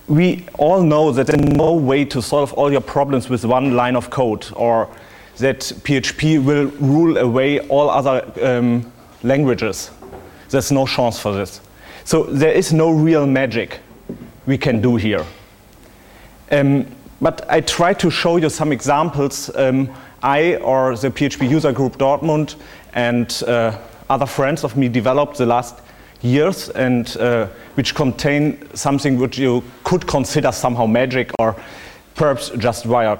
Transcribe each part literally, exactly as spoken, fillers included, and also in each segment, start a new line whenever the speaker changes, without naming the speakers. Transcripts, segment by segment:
we all know that there's no way to solve all your problems with one line of code, or that P H P will rule away all other um, languages. There's no chance for this. So there is no real magic we can do here. Um, but I try to show you some examples um, I or the P H P user group Dortmund and uh, other friends of me developed the last years, and uh, which contain something which you could consider somehow magic or perhaps just wired.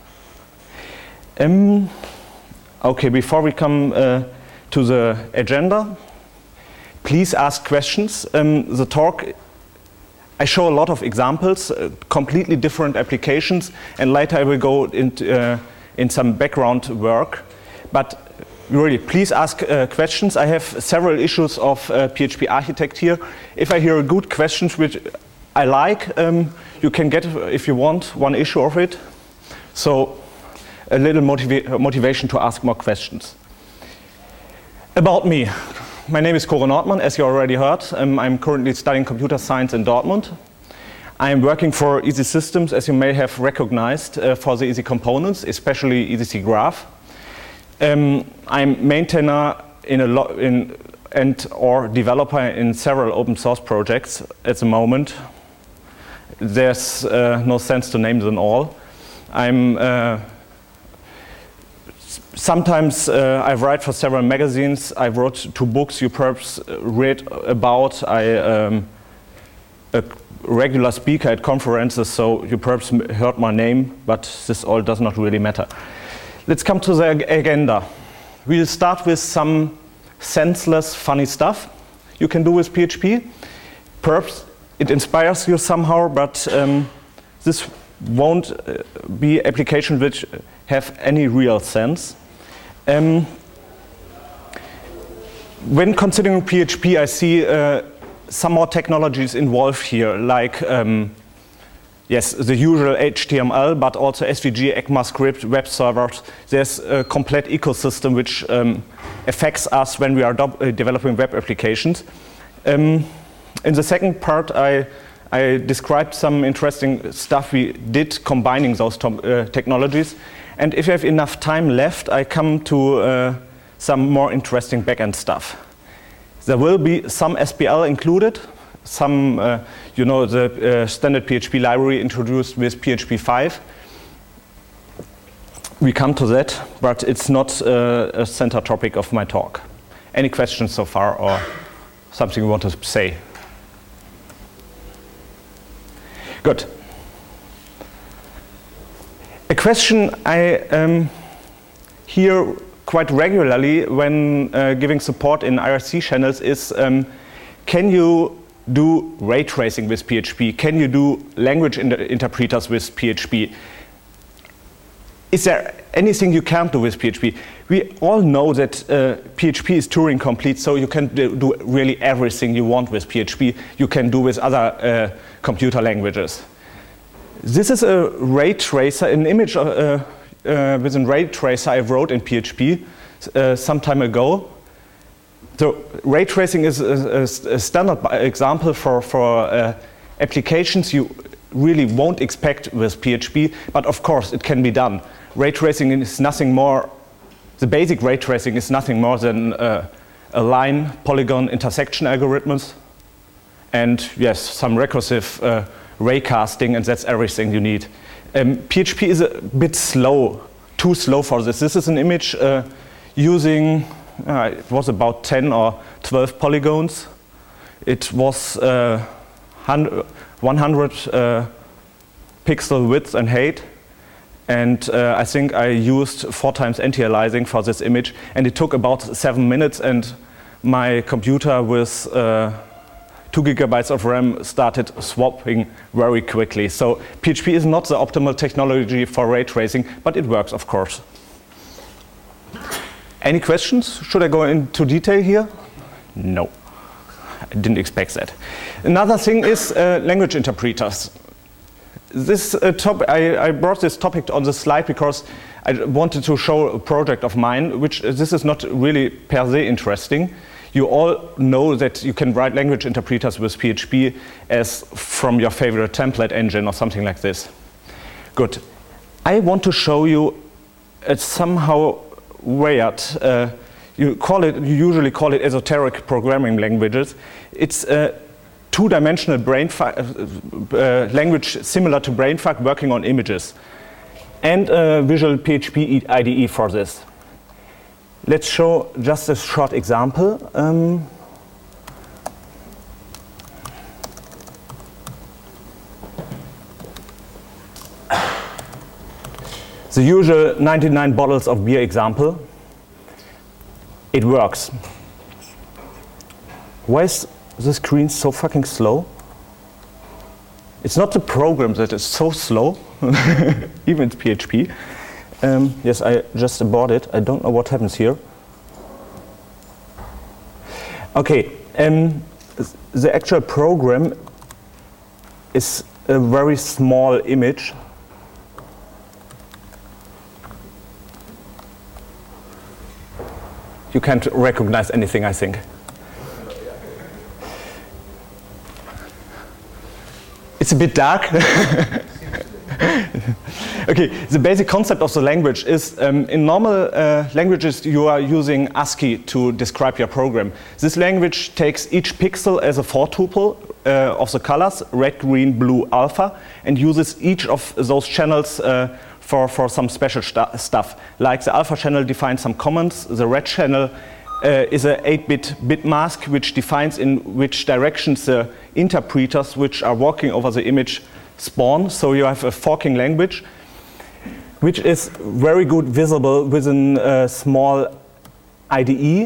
Um, okay, before we come uh, to the agenda, please ask questions. Um, the talk, I show a lot of examples, uh, completely different applications, and later I will go into uh, in some background work. But really, please ask uh, questions. I have several issues of uh, P H P Architect here. If I hear good questions which I like, um, you can get, if you want, one issue of it. So a little motiva motivation to ask more questions. About me. My name is Kåre Nordmann, as you already heard. Um, I'm currently studying computer science in Dortmund. I am working for Easy Systems, as you may have recognized, uh, for the Easy Components, especially E D C Graph. Um, I'm maintainer in a lot in and or developer in several open source projects at the moment. There's uh, no sense to name them all. I'm uh, sometimes uh, I write for several magazines. I wrote two books you perhaps read about. I um, a regular speaker at conferences, so you perhaps heard my name, but this all does not really matter. Let's come to the agenda. We'll start with some senseless, funny stuff you can do with P H P. Perhaps it inspires you somehow, but um, this won't uh, be applications which have any real sense. Um, when considering P H P, I see uh, some more technologies involved here, like um, yes, the usual H T M L, but also S V G, ECMAScript, web servers. There's a complete ecosystem which um, affects us when we are uh, developing web applications. Um, in the second part, I, I described some interesting stuff we did combining those uh, technologies. And if you have enough time left, I come to uh, some more interesting backend stuff. There will be some S P L included. Some, uh, you know, the uh, standard P H P library introduced with P H P five. We come to that, but it's not uh, a center topic of my talk. Any questions so far, or something you want to say? Good. A question I um, hear quite regularly when uh, giving support in I R C channels is, um, can you do ray tracing with P H P? Can you do language inter interpreters with P H P? Is there anything you can't do with P H P? We all know that uh, P H P is Turing complete, so you can do, do really everything you want with P H P. You can do with other uh, computer languages. This is a ray tracer, an image of, uh, uh, with a ray tracer I wrote in P H P uh, some time ago. So ray tracing is a, a, a standard example for, for uh, applications you really won't expect with P H P, but of course it can be done. Ray tracing is nothing more, the basic ray tracing is nothing more than uh, a line, polygon, intersection algorithms, and yes, some recursive uh, ray casting, and that's everything you need. Um, P H P is a bit slow, too slow for this. This is an image uh, using, uh, it was about ten or twelve polygons. It was uh, one hundred uh, pixel width and height. And uh, I think I used four times anti-aliasing for this image. And it took about seven minutes. And my computer with uh, two gigabytes of RAM started swapping very quickly. So P H P is not the optimal technology for ray tracing, but it works, of course. Any questions? Should I go into detail here? No. I didn't expect that. Another thing is uh, language interpreters. This uh, top, I, I brought this topic on the slide because I wanted to show a project of mine, which uh, this is not really per se interesting. you all know that you can write language interpreters with P H P as from your favorite template engine or something like this. Good. I want to show you a somehow weird, uh, you call it, you usually call it esoteric programming languages. It's a two-dimensional brainfuck uh, language similar to brainfuck working on images, and a Visual P H P I D E for this. Let's show just a short example. Um, the usual ninety-nine bottles of beer example. It works. Why is the screen so fucking slow? It's not the program that is so slow, even it's P H P. Um, yes, I just aborted. I don't know what happens here. Okay, um, the actual program is a very small image. You can't recognize anything, I think. It's a bit dark. Okay, the basic concept of the language is um, in normal uh, languages you are using ASCII to describe your program. This language takes each pixel as a for tuple uh, of the colors red, green, blue, alpha, and uses each of those channels uh, for, for some special stuff. Like the alpha channel defines some comments, the red channel uh, is an eight bit bit mask which defines in which directions the interpreters which are walking over the image spawn. So you have a forking language which is very good visible within a small I D E,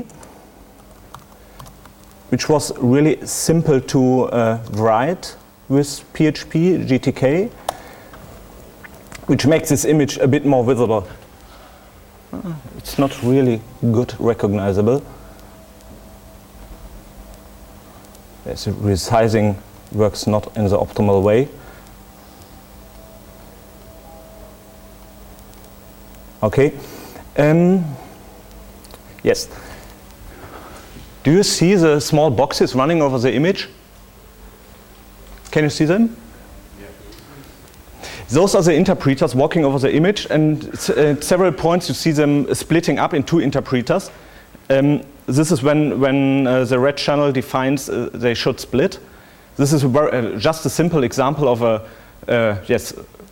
which was really simple to uh, write with P H P G T K, which makes this image a bit more visible. It's not really good recognizable. Yes, resizing works not in the optimal way. Okay. Um, yes. Do you see the small boxes running over the image? Can you see them? Yeah. Those are the interpreters walking over the image, and at several points you see them splitting up in two interpreters. Um, this is when, when uh, the red channel defines uh, they should split. This is a very, uh, just a simple example of a, uh, yes,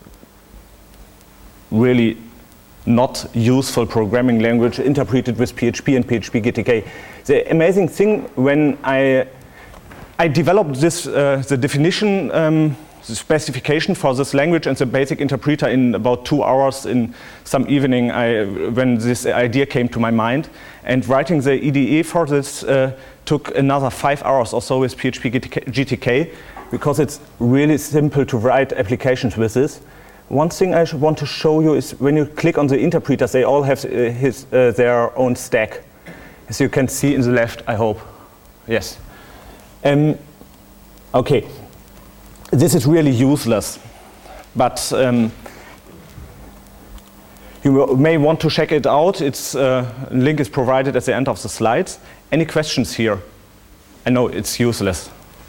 really not useful programming language interpreted with P H P and P H P G T K. The amazing thing when I I developed this uh, the definition, um, the specification for this language and the basic interpreter in about two hours in some evening I, when this idea came to my mind. And writing the I D E for this uh, took another five hours or so with P H P G T K because it's really simple to write applications with this. One thing I want to show you is when you click on the interpreters, they all have uh, his, uh, their own stack. As you can see in the left, I hope. Yes. Um, okay. This is really useless, but um, you may want to check it out. Its uh, link is provided at the end of the slides. Any questions here? I know it's useless.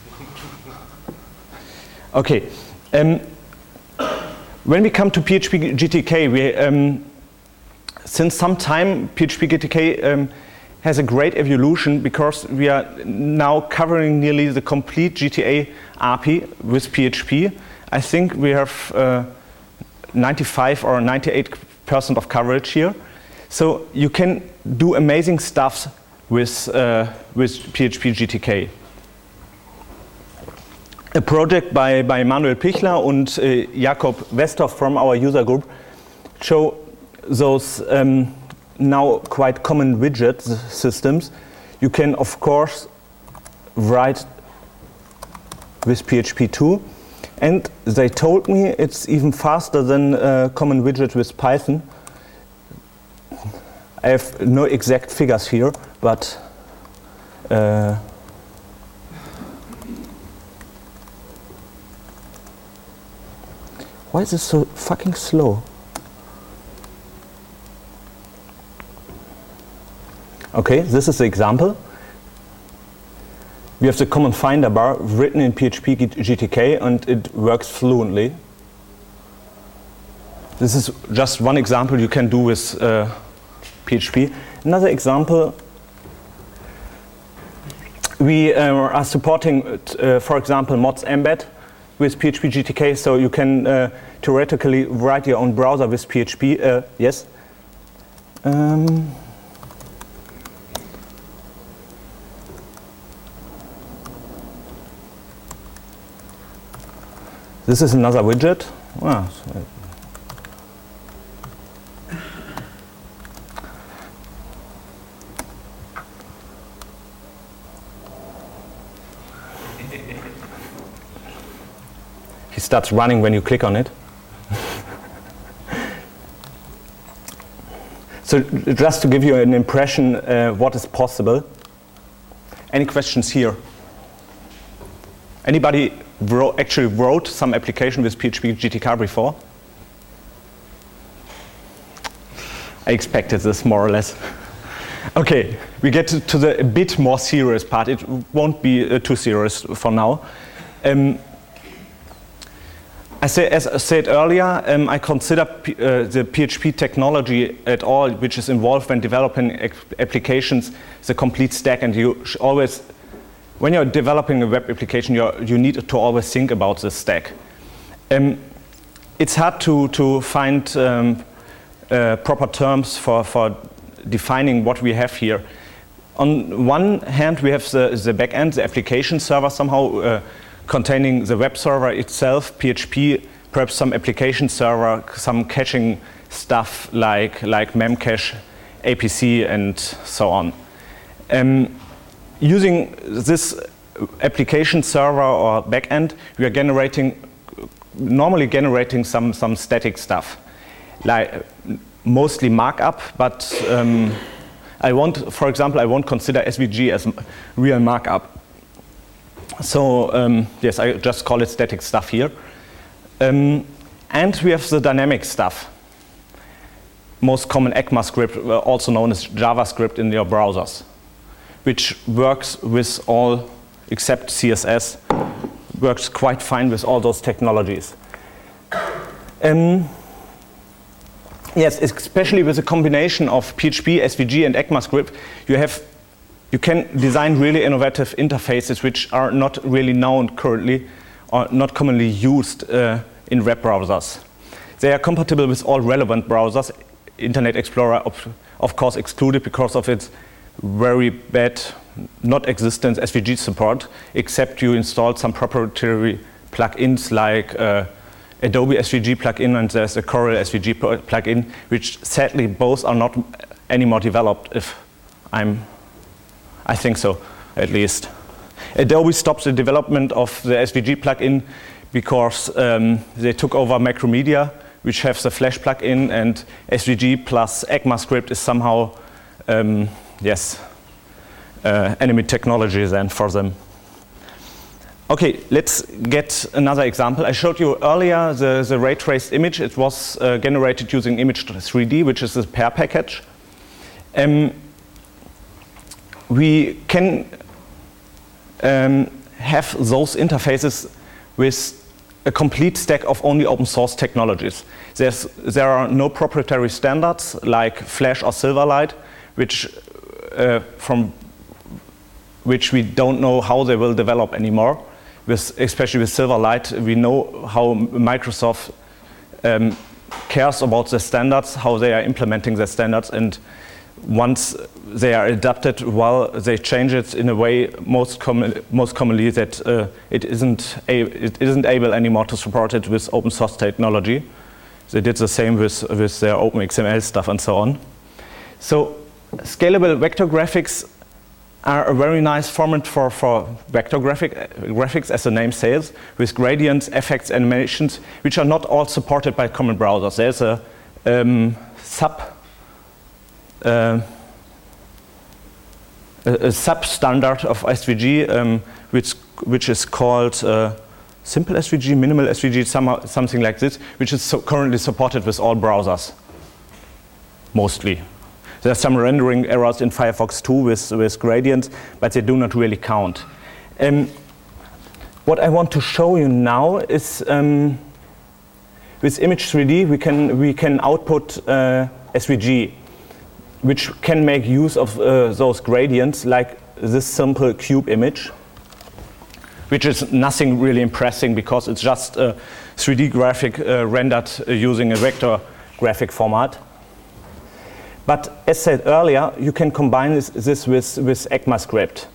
Okay. Um, When we come to P H P G T K, we, um, since some time P H P G T K um, has a great evolution because we are now covering nearly the complete G T A R P with P H P. I think we have uh, ninety-five or ninety-eight percent of coverage here. So you can do amazing stuff with, uh, with P H P G T K. A project by, by Manuel Pichler and uh, Jakob Westhoff from our user group show those um, now quite common widget systems. You can, of course, write with P H P too. And they told me it's even faster than a common widget with Python. I have no exact figures here, but uh, why is this so fucking slow? Okay, this is the example. we have the common finder bar written in P H P G T K, and it works fluently. This is just one example you can do with uh, P H P. Another example, we uh, are supporting, uh, for example, mods embed with P H P G T K, so you can uh, theoretically write your own browser with P H P. Uh, yes? Um, this is another widget. Ah, so he starts running when you click on it. So just to give you an impression uh, what is possible. Any questions here? Anybody wrote, actually wrote some application with P H P G T K before? I expected this more or less. Okay, we get to, to the a bit more serious part. It won't be uh, too serious for now. Um, I say, as I said earlier, um, I consider P uh, the P H P technology at all, which is involved when developing applications, the complete stack. And you should always, when you're developing a web application, you're, you need to always think about the stack. Um, it's hard to, to find um, uh, proper terms for, for defining what we have here. On one hand, we have the, the backend, the application server somehow, uh, containing the web server itself, P H P, perhaps some application server, some caching stuff like, like Memcache, A P C, and so on. Um, using this application server or backend, we are generating, normally generating some, some static stuff, like mostly markup, but um, I won't, for example, I won't consider S V G as real markup. So um, yes, I just call it static stuff here. Um, and we have the dynamic stuff. Most common ECMAScript, also known as JavaScript in your browsers, which works with all, except C S S, works quite fine with all those technologies. Um, yes, especially with a combination of P H P, S V G, and ECMAScript, you have You can design really innovative interfaces which are not really known currently or not commonly used uh, in web browsers. They are compatible with all relevant browsers, Internet Explorer of, of course excluded because of its very bad, not existent S V G support, except you installed some proprietary plugins like uh, Adobe S V G plugin and there's a Corel S V G plugin, which sadly both are not anymore developed, if I'm I think so, at least. Adobe stopped the development of the S V G plugin because um, they took over Macromedia, which has the Flash plugin, and S V G plus ECMAScript is somehow, um, yes, uh, enemy technology then for them. Okay, let's get another example. I showed you earlier the, the ray traced image. It was uh, generated using Image three D, which is a pair package. Um, we can um, have those interfaces with a complete stack of only open source technologies. There's, there are no proprietary standards like Flash or Silverlight, which, uh, from which we don't know how they will develop anymore. With, especially with Silverlight, we know how Microsoft um, cares about the standards, how they are implementing the standards, and once they are adapted, well, they change it in a way most, com most commonly that uh, it, isn't it isn't able anymore to support it with open source technology. They did the same with, with their OpenXML stuff and so on. So scalable vector graphics are a very nice format for, for vector graphic, uh, graphics, as the name says, with gradients, effects, animations, which are not all supported by common browsers. There's a um, sub Uh, a, a substandard of S V G, um, which which is called uh, simple S V G, minimal S V G, some, something like this, which is so currently supported with all browsers, mostly. There are some rendering errors in Firefox two with, with gradients, but they do not really count. Um, what I want to show you now is um, with Image three D we can we can output uh, S V G, which can make use of uh, those gradients, like this simple cube image, which is nothing really impressive because it's just a three D graphic uh, rendered uh, using a vector graphic format. But as said earlier, you can combine this, this with, with ECMAScript.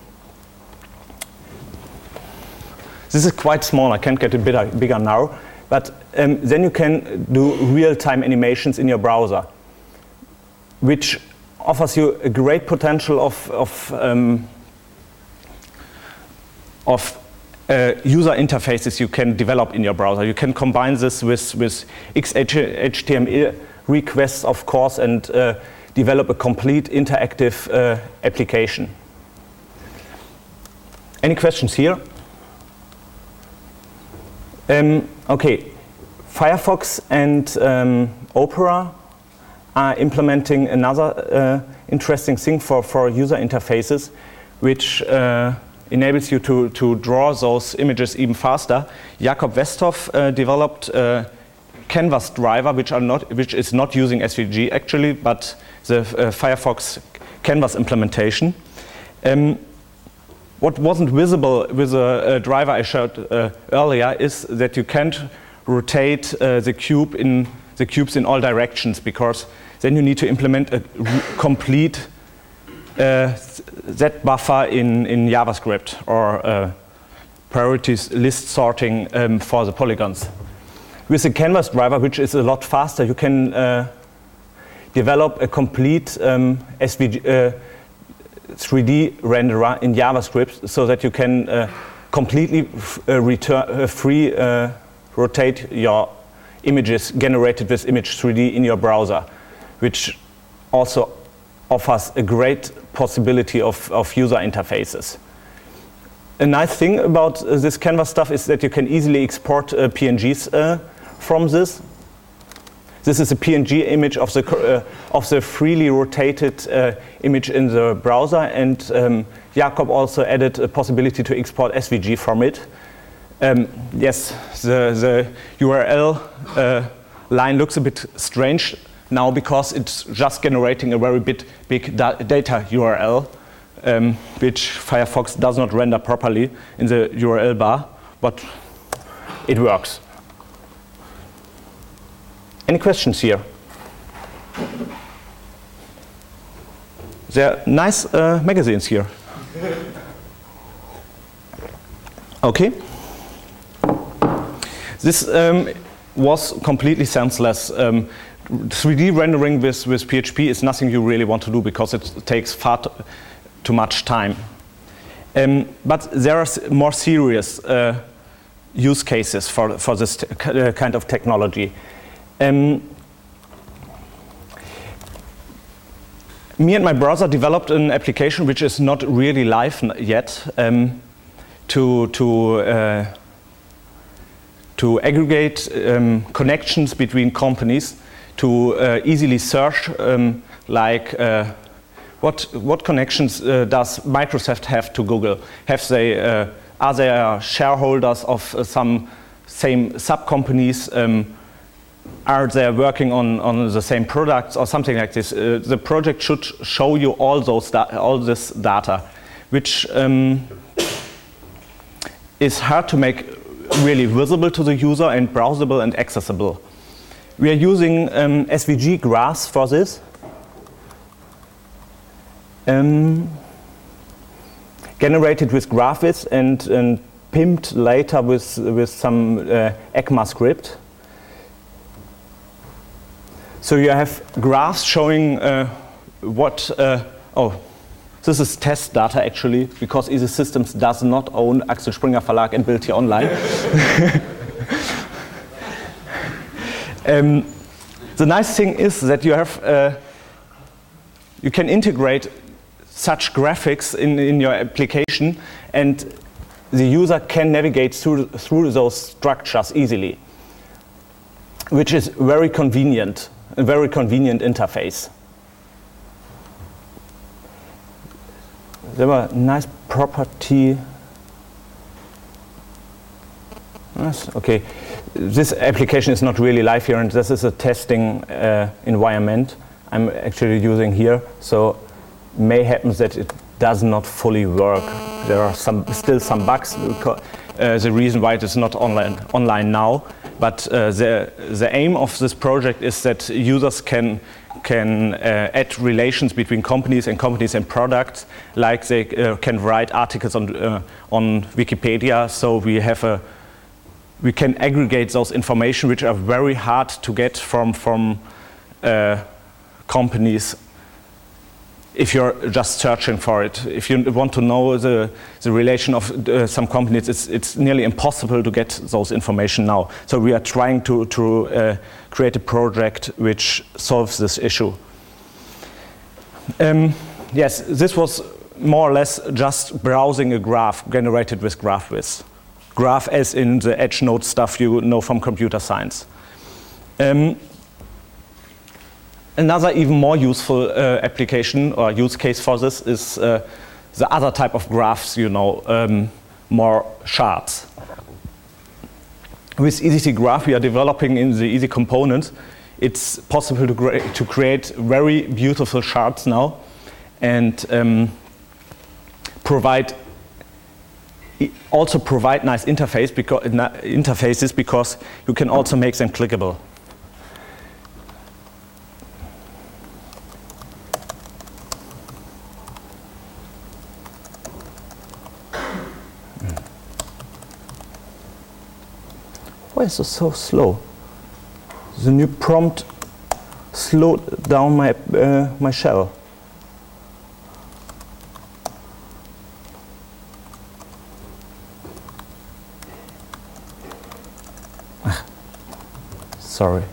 This is quite small, I can't get it bigger, bigger now, but um, then you can do real-time animations in your browser, which offers you a great potential of, of, um, of uh, user interfaces you can develop in your browser. You can combine this with, with X H T M L requests, of course, and uh, develop a complete interactive uh, application. Any questions here? Um, okay, Firefox and um, Opera are implementing another uh, interesting thing for, for user interfaces, which uh, enables you to, to draw those images even faster. Jakob Westhoff uh, developed a Canvas driver, which, are not, which is not using S V G actually, but the uh, Firefox Canvas implementation. Um, What wasn't visible with a, a driver I showed uh, earlier is that you can't rotate uh, the cube in the cubes in all directions, because then you need to implement a complete uh, Z buffer in, in JavaScript, or uh, priorities list sorting um, for the polygons. With the Canvas driver, which is a lot faster, you can uh, develop a complete um, S V G uh, three D renderer in JavaScript, so that you can uh, completely uh, return, uh, free uh, rotate your images generated with Image three D in your browser, which also offers a great possibility of, of user interfaces. A nice thing about uh, this Canvas stuff is that you can easily export uh, P N Gs uh, from this. This is a P N G image of the, uh, of the freely rotated uh, image in the browser, and um, Jakob also added a possibility to export S V G from it. Um, yes, the, the U R L uh, line looks a bit strange now because it's just generating a very bit, big da data U R L, um, which Firefox does not render properly in the U R L bar, but it works. Any questions here? There are nice uh, magazines here. Okay. This um, was completely senseless. Um, three D rendering with, with P H P is nothing you really want to do because it takes far too much time. Um, but there are more serious uh, use cases for, for this t uh, kind of technology. Um, me and my brother developed an application which is not really live yet, um, to, to, uh, to aggregate um, connections between companies, to uh, easily search, um, like uh, what, what connections uh, does Microsoft have to Google? Have they, uh, are there shareholders of uh, some same sub-companies? Um, Are they working on, on the same products or something like this? Uh, the project should show you all those all this data, which um, is hard to make really visible to the user and browsable and accessible. We are using um, S V G graphs for this. Um, generated with Graphviz and, and pimped later with, with some uh, ECMAScript. So you have graphs showing uh, what, uh, oh, this is test data actually, because Easy Systems does not own Axel Springer Verlag and Bild hier online. um, the nice thing is that you have, uh, you can integrate such graphics in, in your application, and the user can navigate through, through those structures easily, which is very convenient. A very convenient interface. There were nice property Okay, this application is not really live here, and this is a testing uh, environment I'm actually using here. So may happen that it does not fully work. There are some still some bugs. Because, uh, the reason why it is not online online now. But uh, the the aim of this project is that users can can uh, add relations between companies and companies and products, like they uh, can write articles on uh, on Wikipedia. So we have a we can aggregate those information which are very hard to get from from uh, companies. If you're just searching for it, if you want to know the, the relation of uh, some companies, it's, it's nearly impossible to get those information now. So we are trying to, to uh, create a project which solves this issue. Um, yes, this was more or less just browsing a graph generated with GraphViz. Graph as in the edge node stuff you know from computer science. Um, Another even more useful uh, application or use case for this is uh, the other type of graphs, you know, um, more charts. With E Z T Graph, we are developing in the E Z components. It's possible to, to create very beautiful charts now and um, provide also provide nice interface because, interfaces because you can also make them clickable. Why is it so slow? The new prompt slowed down my, uh, my shell. Ah, sorry.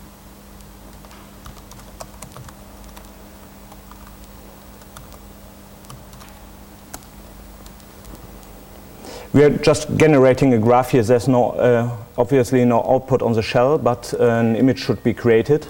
We are just generating a graph here. There's no, uh, obviously no output on the shell, but uh, an image should be created.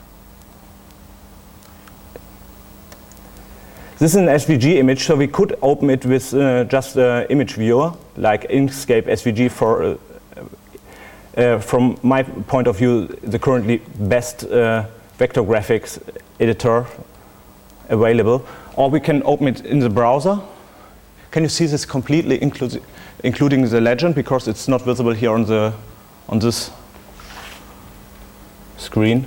This is an S V G image, so we could open it with uh, just an image viewer, like Inkscape S V G for, uh, uh, from my point of view, the currently best uh, vector graphics editor available. Or we can open it in the browser. Can you see this completely inclusive? Including the legend, because it's not visible here on the on this screen.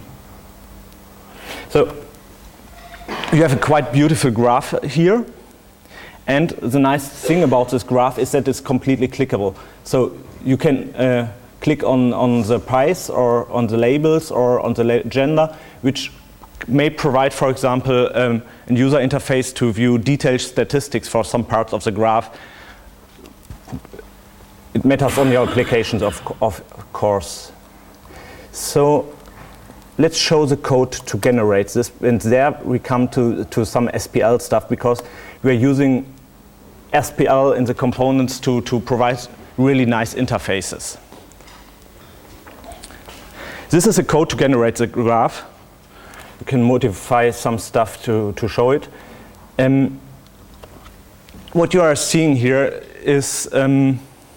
So you have a quite beautiful graph here, and the nice thing about this graph is that it's completely clickable. So you can uh, click on on the price or on the labels or on the gender, which may provide, for example, um, a user interface to view detailed statistics for some parts of the graph. It matters on your applications, of, of course. So let's show the code to generate this. And there we come to, to some S P L stuff, because we're using S P L in the components to, to provide really nice interfaces. This is a code to generate the graph. You can modify some stuff to, to show it. Um, what you are seeing here is um,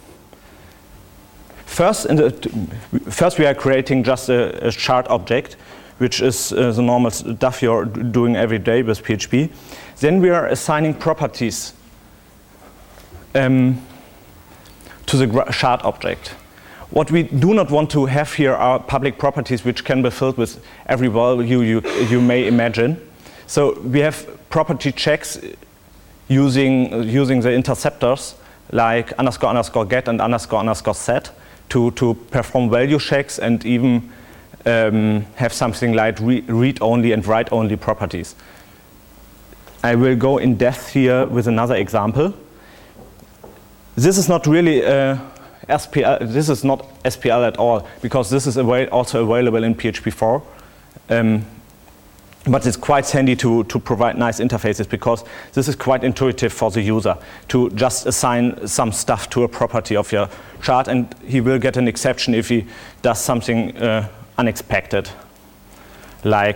First, in the, first we are creating just a, a chart object, which is uh, the normal stuff you're doing every day with P H P. Then we are assigning properties um, to the chart object. What we do not want to have here are public properties which can be filled with every value you, you may imagine. So we have property checks using, using the interceptors like underscore underscore get and underscore underscore set. To, to perform value checks and even um, have something like re read-only and write-only properties. I will go in depth here with another example. This is not really uh, S P L. This is not S P L at all, because this is avail also available in P H P four. Um, But it's quite handy to, to provide nice interfaces, because this is quite intuitive for the user to just assign some stuff to a property of your chart, and he will get an exception if he does something uh, unexpected, like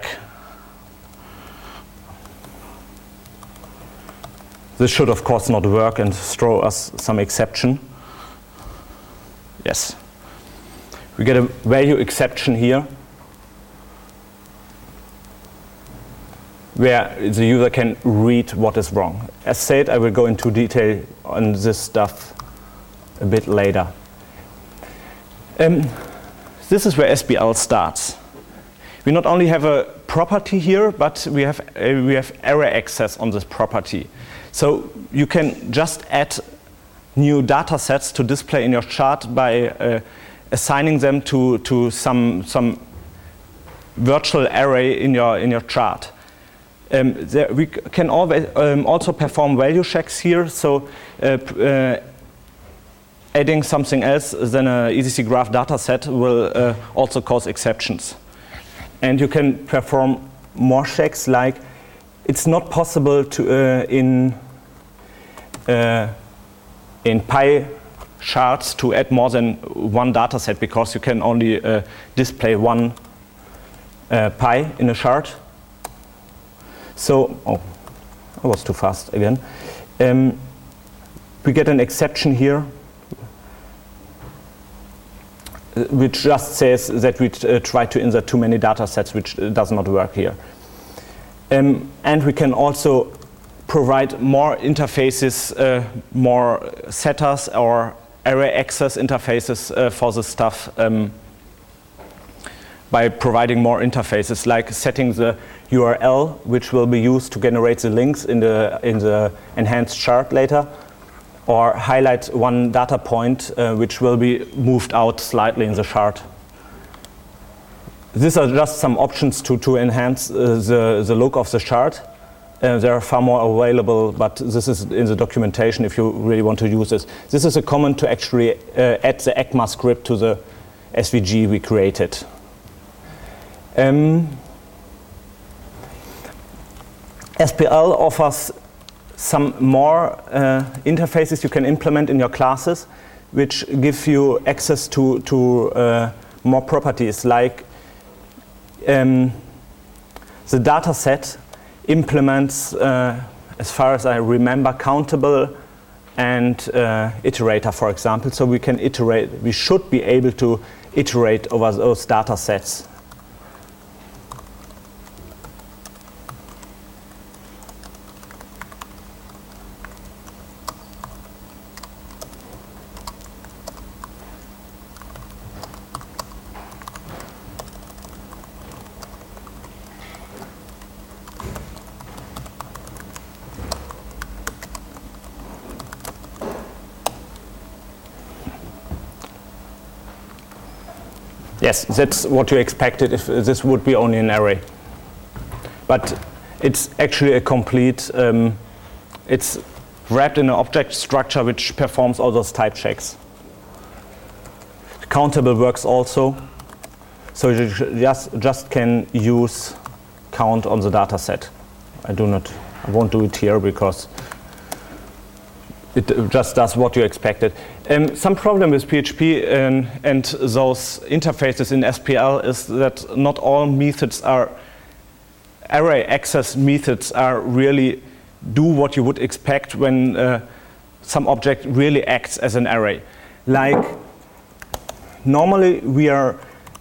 this should of course not work and throw us some exception. Yes. we get a value exception here, where the user can read what is wrong. As said, I will go into detail on this stuff a bit later. Um, this is where S P L starts. We not only have a property here, but we have, uh, we have array access on this property. So you can just add new data sets to display in your chart by uh, assigning them to, to some, some virtual array in your, in your chart. Um, there we can always, um, also perform value checks here, so uh, uh, adding something else than an E Z C graph dataset will uh, also cause exceptions. And you can perform more checks, like it's not possible to uh, in uh, in pie charts to add more than one dataset, because you can only uh, display one uh, pie in a chart. So, oh, I was too fast again. Um, we get an exception here, which just says that we uh, try to insert too many data sets, which uh, does not work here. Um, and we can also provide more interfaces, uh, more setters or array access interfaces uh, for this stuff um, by providing more interfaces, like setting the U R L, which will be used to generate the links in the, in the enhanced chart later, or highlight one data point uh, which will be moved out slightly in the chart. These are just some options to, to enhance uh, the, the look of the chart. Uh, there are far more available, but this is in the documentation if you really want to use this. This is a command to actually uh, add the ECMA script to the S V G we created. Um, S P L offers some more uh, interfaces you can implement in your classes, which give you access to, to uh, more properties, like um, the data set implements, uh, as far as I remember, countable and uh, iterator, for example. So we can iterate, we should be able to iterate over those data sets. Yes, that's what you expected if this would be only an array. But it's actually a complete, um, it's wrapped in an object structure which performs all those type checks. Countable works also, so you just, just can use count on the data set. I do not, I won't do it here because it just does what you expected. Um, some problem with P H P and, and those interfaces in S P L is that not all methods are, array access methods are really do what you would expect when uh, some object really acts as an array. Like normally we are,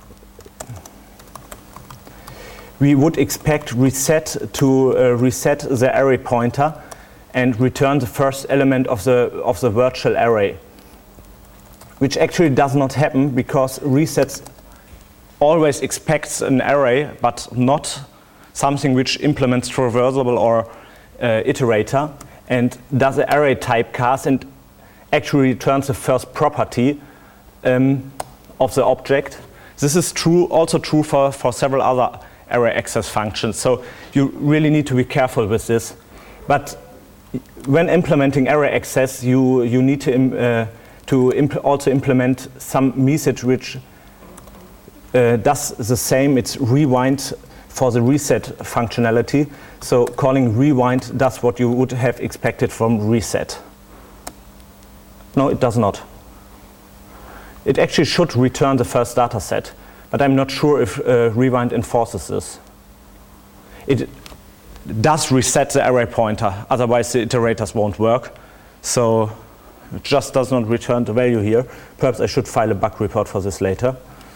we would expect reset to uh, reset the array pointer and return the first element of the, of the virtual array, which actually does not happen because resets always expects an array, but not something which implements traversable or uh, iterator, and does the array typecast and actually returns the first property um, of the object. This is true, also true for, for several other array access functions, so you really need to be careful with this. But when implementing array access, you, you need to, im uh, to impl also implement some message which uh, does the same. It's rewind for the reset functionality. So calling rewind does what you would have expected from reset. No, it does not. It actually should return the first data set, but I'm not sure if uh, rewind enforces this. It does reset the array pointer, otherwise the iterators won't work. So it just does not return the value here. Perhaps I should file a bug report for this later.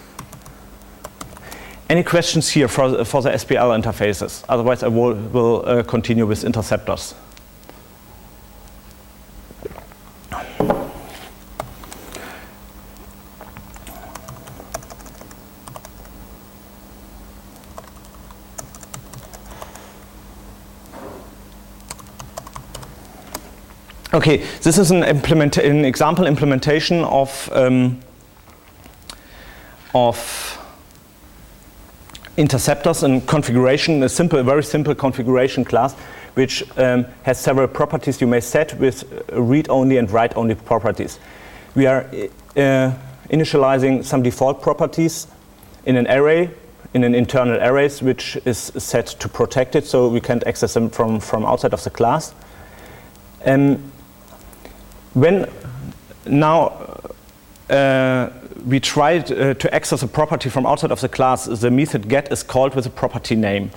Any questions here for, for the S P L interfaces? Otherwise I will, will uh, continue with interceptors. Okay, this is an, implement an example implementation of, um, of interceptors and configuration, a simple, a very simple configuration class, which um, has several properties you may set with read-only and write-only properties. We are uh, initializing some default properties in an array, in an internal arrays, which is set to protect it, so we can't access them from, from outside of the class. Um, When now uh, we try uh, to access a property from outside of the class, the method get is called with a property name.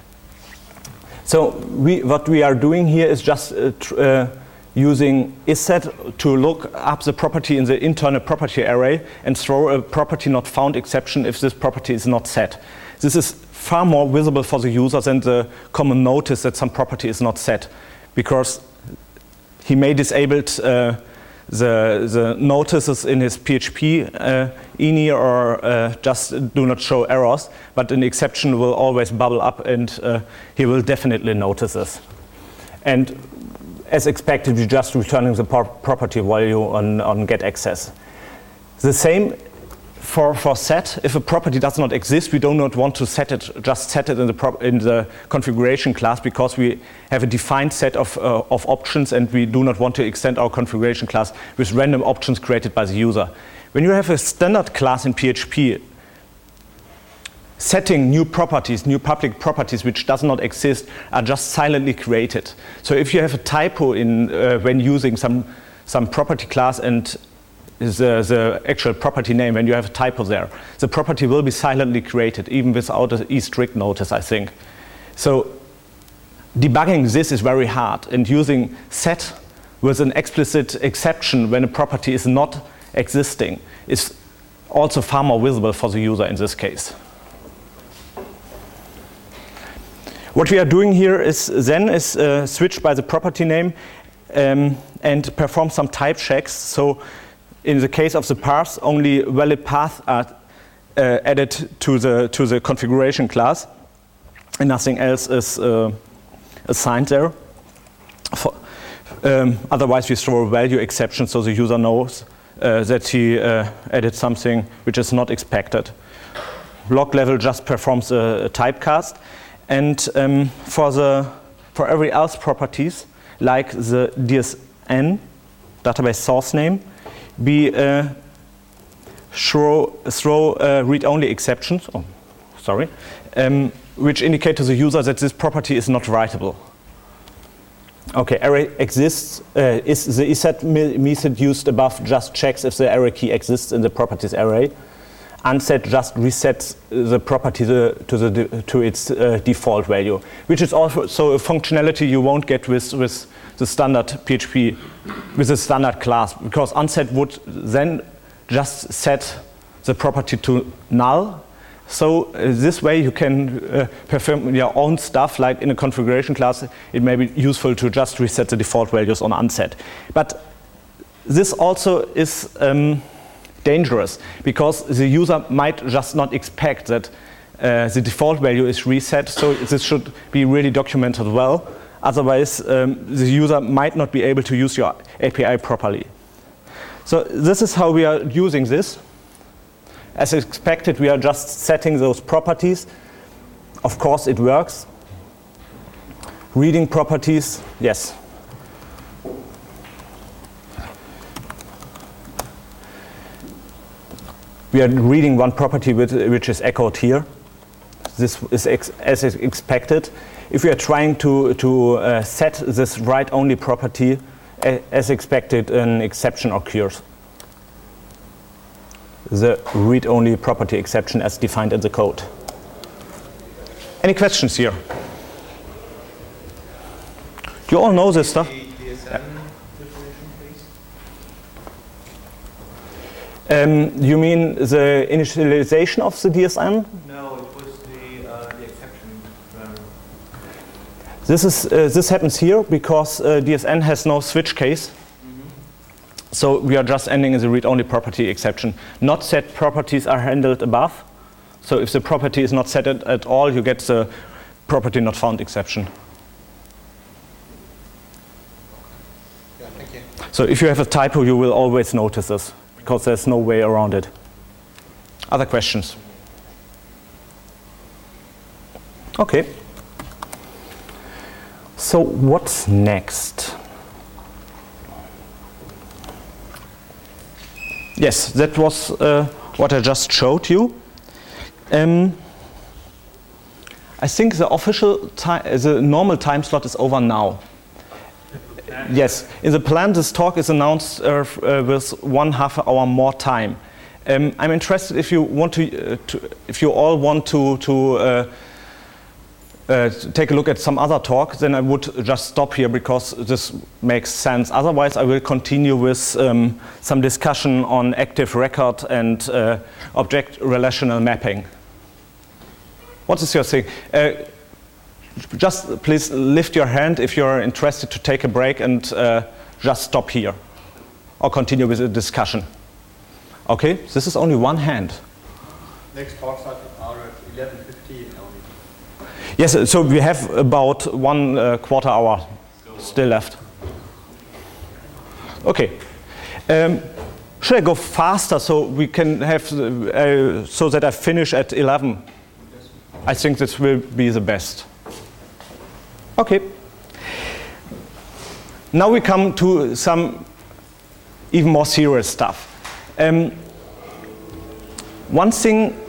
So we, what we are doing here is just uh, tr uh, using isset to look up the property in the internal property array and throw a property not found exception if this property is not set. This is far more visible for the user than the common notice that some property is not set, because he may disable uh, the, the notices in his P H P uh, I N I or uh, just do not show errors, but an exception will always bubble up and uh, he will definitely notice this. And as expected, we're just returning the property value on, on get access. The same for, for set. If a property does not exist, we do not want to set it, just set it in the, pro in the configuration class, because we have a defined set of, uh, of options and we do not want to extend our configuration class with random options created by the user. When you have a standard class in P H P, setting new properties, new public properties which does not exist are just silently created. So if you have a typo in, uh, when using some, some property class and The, the actual property name, when you have a typo there, the property will be silently created, even without an e-strict notice, I think. So debugging this is very hard, and using set with an explicit exception when a property is not existing is also far more visible for the user in this case. What we are doing here is then is uh, switch by the property name um, and perform some type checks. So in the case of the parse, only valid paths are uh, added to the, to the configuration class, and nothing else is uh, assigned there. For, um, otherwise, we throw a value exception so the user knows uh, that he uh, added something which is not expected. Log level just performs a, a typecast, and um, for, the, for every else properties, like the D S N, database source name, we uh, throw, throw uh, read-only exceptions, oh, sorry, um, which indicate to the user that this property is not writable. Okay, array exists. Uh, is the isset method used above just checks if the array key exists in the properties array. Unset just resets the property the, to, the, to its uh, default value, which is also a functionality you won't get with, with the standard P H P, with the standard class, because unset would then just set the property to null. So uh, this way you can uh, perform your own stuff, like in a configuration class, it may be useful to just reset the default values on unset. But this also is um, dangerous, because the user might just not expect that uh, the default value is reset, so this should be really documented well. Otherwise, um, the user might not be able to use your A P I properly. So this is how we are using this. As expected, we are just setting those properties. Of course, it works. Reading properties, yes. We are reading one property with, which is echoed here. This is ex as expected. If we are trying to, to uh, set this write-only property, a as expected, an exception occurs. The read-only property exception as defined in the code. Any questions here? Do you all know this stuff? Um, you mean the initialization of the D S N?
No, it was
this is uh, this happens here because uh, D S N has no switch case. Mm-hmm. So we are just ending in the read-only property exception. Not set properties are handled above. So if the property is not set at, at all, you get the property not found exception.
Yeah, thank you.
So if you have a typo, you will always notice this because there's no way around it. Other questions? Okay. So what's next? Yes, that was uh, what I just showed you. Um, I think the official time, the normal time slot is over now. Yes, in the plan, this talk is announced uh, uh, with one half hour more time. Um, I'm interested if you want to, uh, to, if you all want to to uh, uh, take a look at some other talk, then I would just stop here because this makes sense. Otherwise, I will continue with um, some discussion on active record and uh, object relational mapping. What is your thing? Uh, just please lift your hand if you're interested to take a break and uh, just stop here or continue with the discussion. Okay, this is only one hand.
Next talks are at eleven fifteen only.
Yes, so we have about one uh, quarter hour still left. Okay. Um, should I go faster so we can have, uh, so that I finish at eleven? I think this will be the best. Okay. Now we come to some even more serious stuff. Um, one thing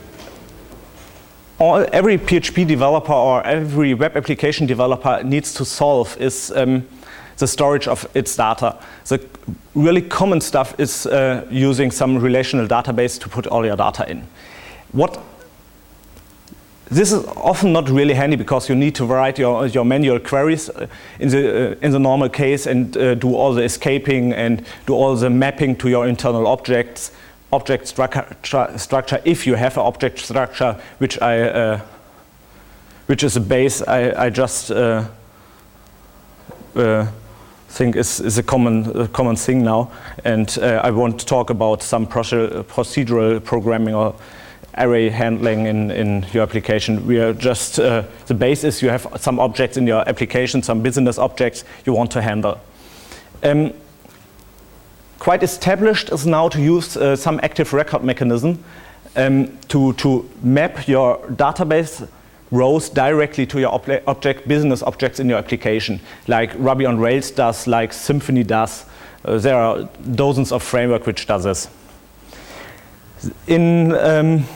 all, every P H P developer or every web application developer needs to solve is um, the storage of its data. The really common stuff is uh, using some relational database to put all your data in. What This is often not really handy because you need to write your, your manual queries in the, uh, in the normal case and uh, do all the escaping and do all the mapping to your internal objects, object structure, structure if you have an object structure, which I, uh, which is a base I, I just uh, uh, think is, is a common, a common thing now. And uh, I won't talk about some procedural programming or array handling in, in your application. We are just, uh, the base is you have some objects in your application, some business objects you want to handle. Um, quite established is now to use uh, some active record mechanism um, to, to map your database rows directly to your ob object, business objects in your application, like Ruby on Rails does, like Symfony does. Uh, there are dozens of frameworks which does this. In um,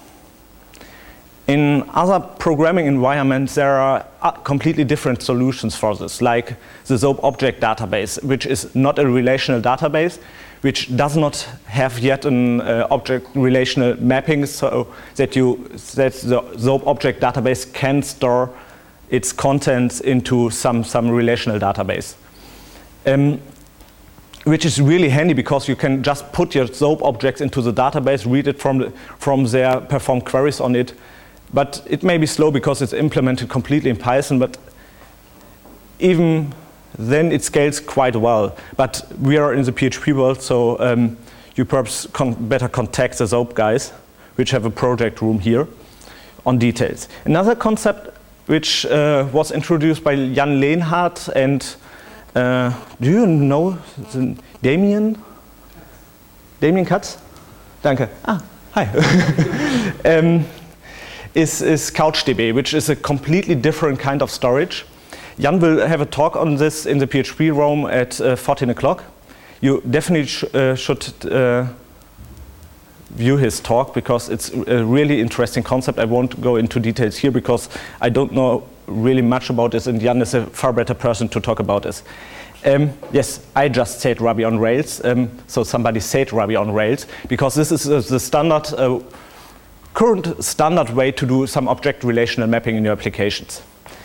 In other programming environments, there are completely different solutions for this, like the SOAP object database, which is not a relational database, which does not have yet an uh, object relational mapping, so that you that the SOAP object database can store its contents into some some relational database. Um, which is really handy because you can just put your SOAP objects into the database, read it from the, from there, perform queries on it. But it may be slow because it's implemented completely in Python, but even then it scales quite well. But we are in the P H P world, so um, you perhaps con better contact the SOAP guys, which have a project room here, on details. Another concept which uh, was introduced by Jan Lehnhardt and uh, do you know the Damien? Damien Katz? Danke. Ah, hi. um, Is, is CouchDB, which is a completely different kind of storage. Jan will have a talk on this in the P H P room at uh, fourteen o'clock. You definitely sh uh, should uh, view his talk because it's a really interesting concept. I won't go into details here because I don't know really much about this, and Jan is a far better person to talk about this. Um, yes, I just said Ruby on Rails, um, so somebody said Ruby on Rails, because this is uh, the standard uh, current standard way to do some object relational mapping in your applications.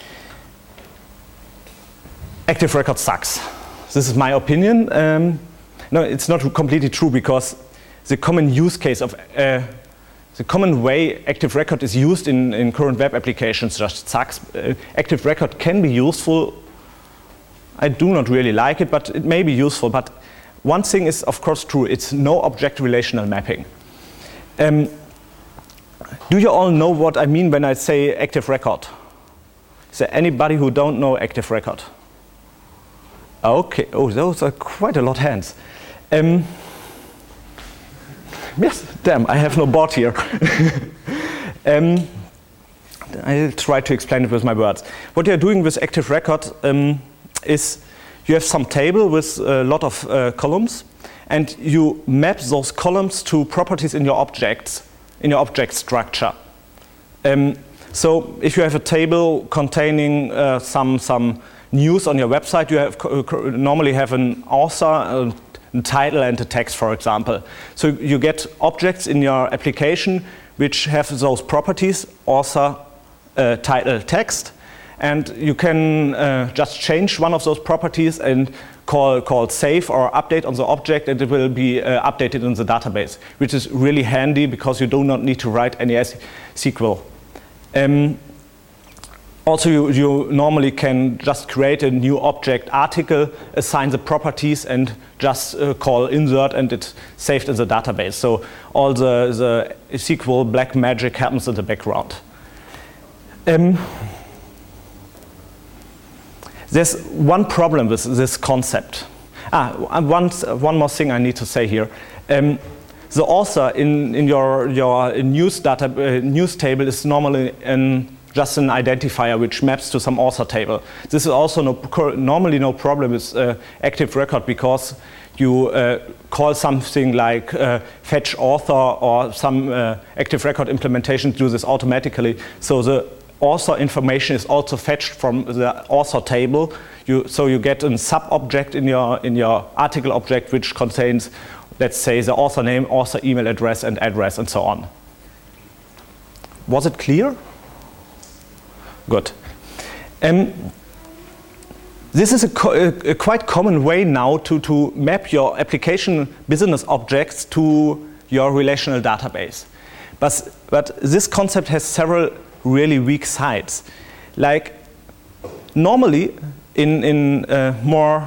Active record sucks. This is my opinion. Um, no, it's not completely true because the common use case of uh, the common way Active Record is used in, in current web applications just sucks. Uh, Active Record can be useful. I do not really like it, but it may be useful. But one thing is, of course, true. It's no object relational mapping. Um, do you all know what I mean when I say Active Record? Is there anybody who don't know Active Record? Okay. Oh, those are quite a lot of hands. Um, Yes, damn, I have no board here. um, I'll try to explain it with my words. What you're doing with Active Record um, is you have some table with a lot of uh, columns, and you map those columns to properties in your objects, in your object structure. Um, so if you have a table containing uh, some, some news on your website, you have normally have an author, uh, a title and a text, for example. So you get objects in your application which have those properties, author, uh, title, text, and you can uh, just change one of those properties and call, call save or update on the object, and it will be uh, updated in the database, which is really handy because you do not need to write any S Q L. Um, Also, you, you normally can just create a new object article, assign the properties, and just uh, call insert, and it's saved in the database. So all the, the S Q L black magic happens in the background. Um, there's one problem with this concept. Ah, one, one more thing I need to say here. Um, the author in, in your, your news, data, uh, news table is normally an just an identifier which maps to some author table. This is also no, normally no problem with uh, Active Record because you uh, call something like uh, fetch author, or some uh, Active Record implementations do this automatically. So the author information is also fetched from the author table. You, so you get a sub-object in your, in your article object which contains, let's say, the author name, author email address, and address, and so on. Was it clear? Good. Um, this is a, co a, a quite common way now to, to map your application business objects to your relational database. But, but this concept has several really weak sides. Like, normally in, in uh, more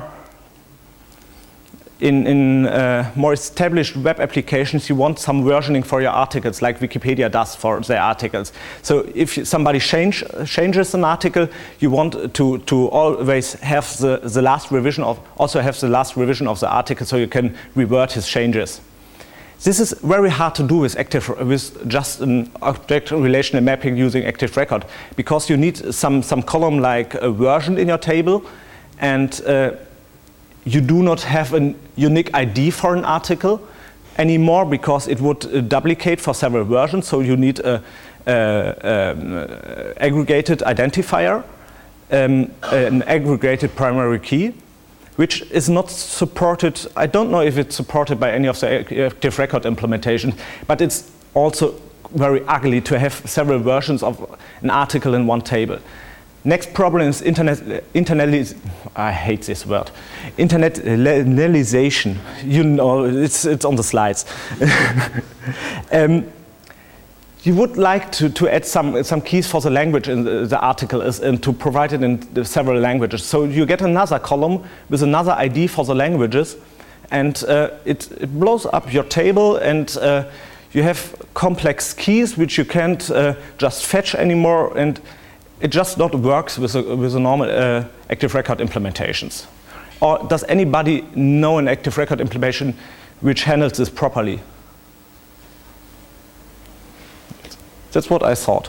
In, in uh, more established web applications, you want some versioning for your articles, like Wikipedia does for their articles. So if somebody change, changes an article, you want to, to always have the, the last revision of, also have the last revision of the article so you can revert his changes. This is very hard to do with active, with just an object relational mapping using Active Record, because you need some, some column like a version in your table, and uh, you do not have a unique I D for an article anymore because it would uh, duplicate for several versions. So you need a, a, um, aggregated identifier, um, an aggregated primary key, which is not supported. I don't know if it's supported by any of the Active Record implementations, but it's also very ugly to have several versions of an article in one table. Next problem is internet, internalis, I hate this word, internationalization. You know, it's, it's on the slides. um, you would like to, to add some, some keys for the language in the, the article is, and to provide it in the several languages. So you get another column with another I D for the languages, and uh, it, it blows up your table, and uh, you have complex keys which you can't uh, just fetch anymore, and it just not works with the, with the normal uh, Active Record implementations. Or does anybody know an Active Record implementation which handles this properly? That's what I thought.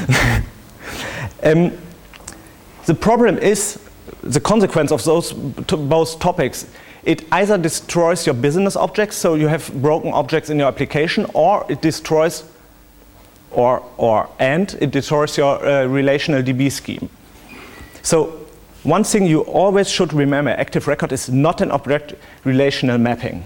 um, the problem is the consequence of those both topics. It either destroys your business objects, so you have broken objects in your application, or it destroys Or, or, and it destroys your uh, relational D B scheme. So one thing you always should remember, Active Record is not an object relational mapping.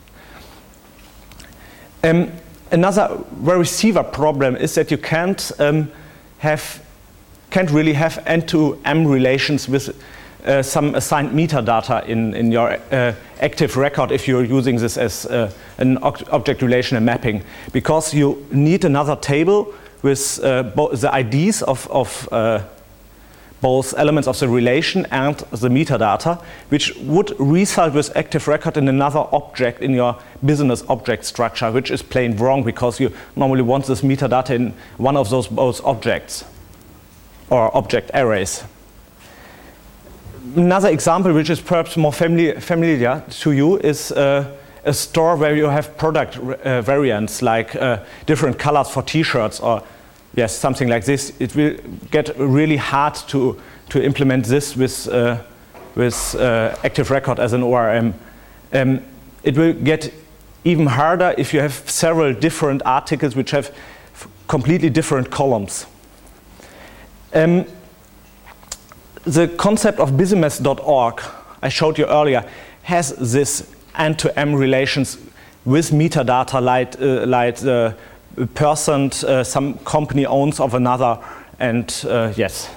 Um, another very receiver problem is that you can't um, have, can't really have end-to-end relations with uh, some assigned metadata in, in your uh, active record if you're using this as uh, an object relational mapping, because you need another table with uh, both the I Ds of, of uh, both elements of the relation and the metadata, which would result with active record in another object in your business object structure, which is plain wrong because you normally want this metadata in one of those both objects or object arrays. Another example, which is perhaps more famili familiar to you, is uh, a store where you have product uh, variants, like uh, different colors for t-shirts or yes, something like this. It will get really hard to, to implement this with, uh, with uh, Active Record as an O R M. Um, it will get even harder if you have several different articles which have completely different columns. Um, the concept of Business dot org I showed you earlier has this end-to-end relations with metadata like, uh, like the person uh, some company owns of another, and uh, yes.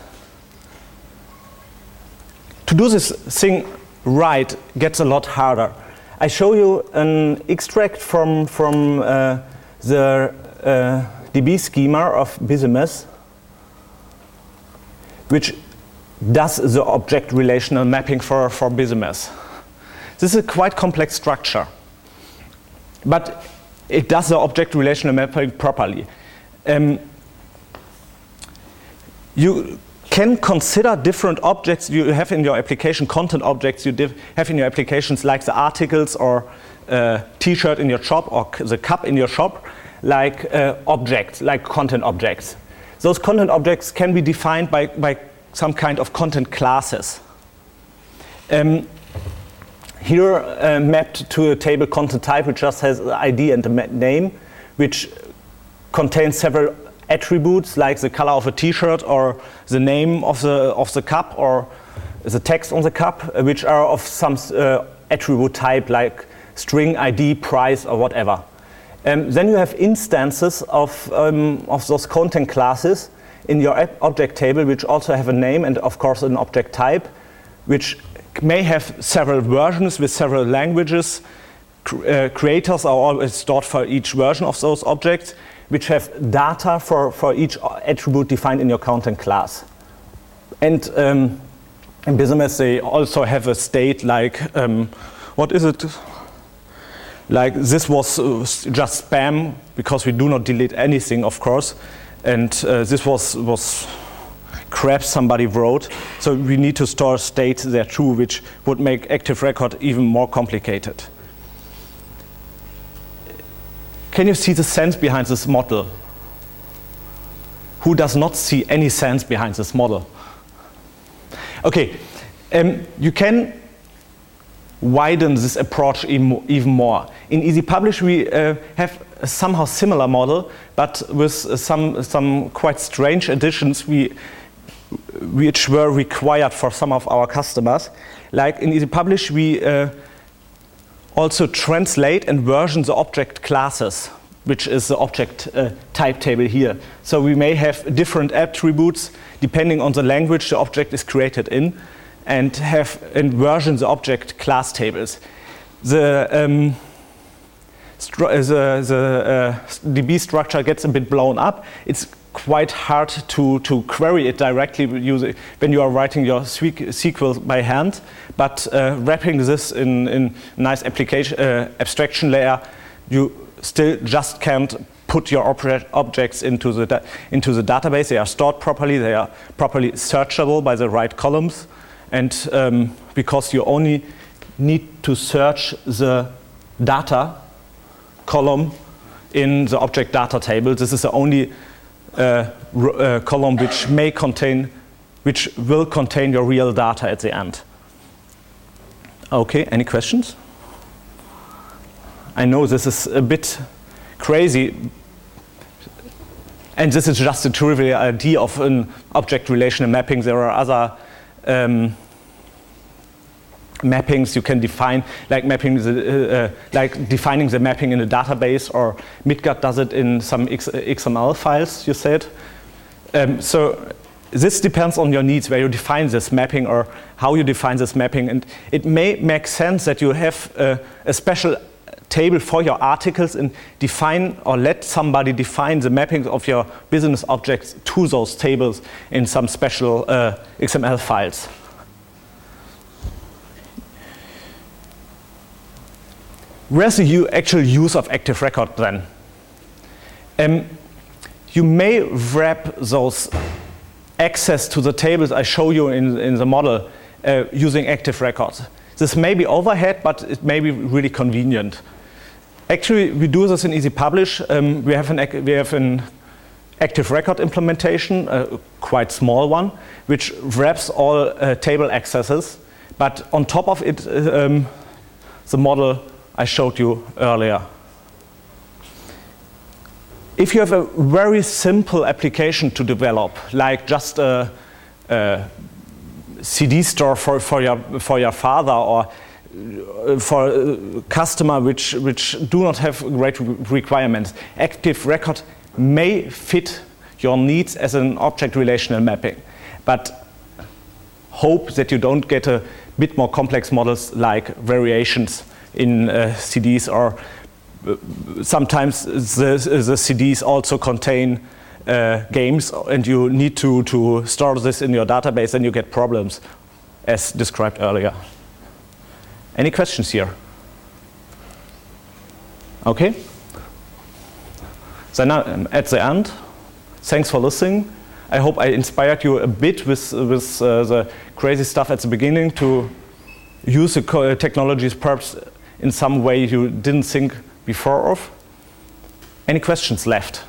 To do this thing right gets a lot harder. I show you an extract from, from uh, the uh, D B schema of Business, which does the object relational mapping for, for Business. This is a quite complex structure, but it does the object relational mapping properly. Um, you can consider different objects you have in your application, content objects you have in your applications, like the articles or uh, t-shirt in your shop or the cup in your shop, like uh, objects, like content objects. Those content objects can be defined by, by some kind of content classes. Um, Here uh, mapped to a table content type which just has the I D and the name, which contains several attributes like the color of a t-shirt or the name of the, of the cup or the text on the cup, uh, which are of some uh, attribute type like string, I D, price, or whatever. Um, then you have instances of, um, of those content classes in your object table which also have a name and of course an object type, which may have several versions with several languages. Uh, creators are always stored for each version of those objects, which have data for, for each attribute defined in your content class. And um, in Business they also have a state like, um, what is it? Like this was uh, just spam, because we do not delete anything, of course. And uh, this was, was crap somebody wrote, so we need to store state there too, which would make Active Record even more complicated. Can you see the sense behind this model? Who does not see any sense behind this model? Okay, um, you can widen this approach even more. In Easy Publish we uh, have a somehow similar model, but with uh, some, some quite strange additions we which were required for some of our customers. Like in Easy Publish, we uh, also translate and version the object classes, which is the object uh, type table here. So we may have different attributes depending on the language the object is created in, and have and version the object class tables. The um, the, the uh, D B structure gets a bit blown up. It's quite hard to, to query it directly using, when you are writing your S Q L by hand, but uh, wrapping this in, in nice application uh, abstraction layer, you still just can't put your object objects into the, into the database. They are stored properly, they are properly searchable by the right columns, and um, because you only need to search the data column in the object data table. This is the only Uh, uh, column which may contain, which will contain your real data at the end. Okay, any questions? I know this is a bit crazy, and this is just a trivial idea of an object relational mapping. There are other um, mappings you can define, like mapping the, uh, uh, like defining the mapping in a database, or Midgard does it in some X M L files, you said. Um, so this depends on your needs, where you define this mapping or how you define this mapping. And it may make sense that you have a, a special table for your articles and define or let somebody define the mapping of your business objects to those tables in some special uh, X M L files. Where's the u actual use of Active Record then? Um, you may wrap those access to the tables I show you in, in the model uh, using Active Records. This may be overhead, but it may be really convenient. Actually, we do this in Easy Publish. Um, we have an we have an Active Record implementation, a quite small one, which wraps all uh, table accesses. But on top of it, um, the model I showed you earlier. If you have a very simple application to develop, like just a, a C D store for, for, your, for your father, or for a customer which, which do not have great requirements, Active Record may fit your needs as an object relational mapping. But hope that you don't get a bit more complex models like variations in uh, C Ds, or uh, sometimes the, the C Ds also contain uh, games and you need to, to store this in your database and you get problems as described earlier. Any questions here? Okay. So now um, at the end, thanks for listening. I hope I inspired you a bit with, with uh, the crazy stuff at the beginning to use the co technologies perhaps in some way you didn't think before of. Any questions left?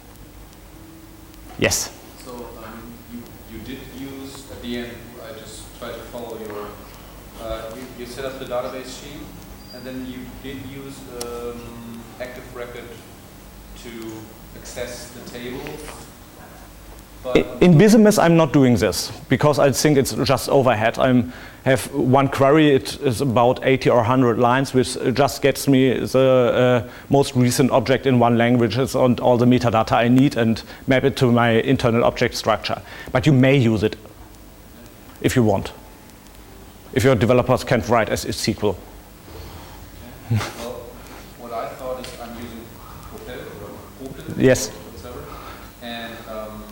Yes?
So um, you, you did use, at the end, I just tried to follow your, uh, you, you set up the database scheme, and then you did use um, Active Record to access the tables. But
in Business, I'm not doing this because I think it's just overhead. I have one query, it is about eighty or one hundred lines, which just gets me the uh, most recent object in one language and all the metadata I need and map it to my internal object structure. But you may use it if you want, if your developers can't write as S Q L.
Okay. Well, what I thought is I'm using Propel or Propel.
Yes.
Whatever, and um,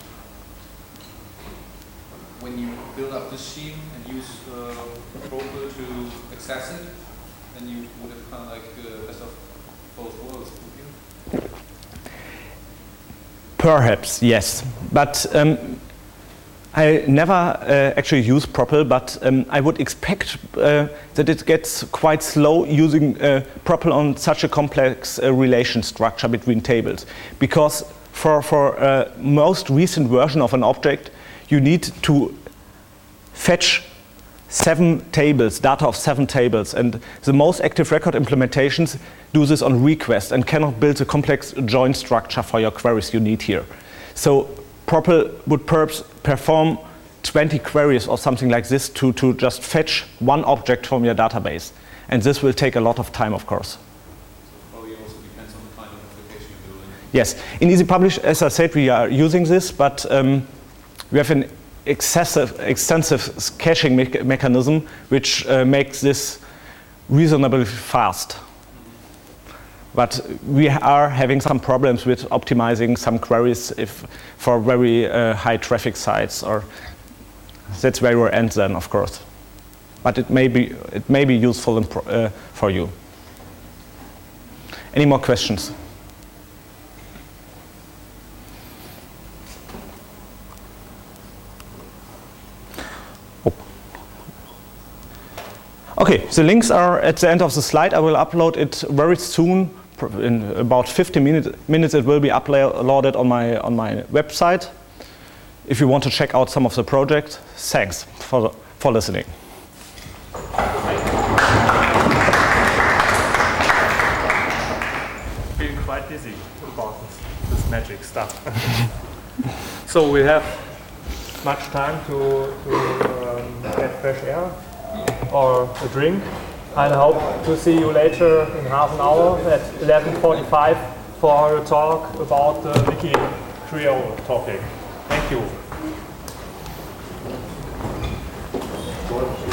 when you build up this scheme and use uh, Propel to access it, then you would have kind of like uh, best of both worlds, would you?
Perhaps, yes. But um, I never uh, actually use Propel, but um, I would expect uh, that it gets quite slow using uh, Propel on such a complex uh, relation structure between tables. Because for, for uh, most recent version of an object, you need to fetch seven tables, data of seven tables. And the most Active Record implementations do this on request and cannot build the complex join structure for your queries you need here. So Propel would perhaps perform twenty queries or something like this to, to just fetch one object from your database. And this will take a lot of time, of course.
So probably also depends on the kind of application you're building.
Yes, in Easy Publish, as I said, we are using this, but um, we have an excessive, extensive caching me mechanism which uh, makes this reasonably fast. But we are having some problems with optimizing some queries if for very uh, high traffic sites, or that's where we end then, of course. But it may be it may be useful in pro uh, for you. Any more questions? Oh. Okay, the links are at the end of the slide. I will upload it very soon. In about fifty minutes it will be uploaded on my on my website. If you want to check out some of the projects, thanks for for listening.
Feel quite dizzy about this, this magic stuff. So we have much time to, to um, get fresh air or a drink. I hope to see you later in half an hour at eleven forty-five for a talk about the Wiki Creole topic. Thank you.
short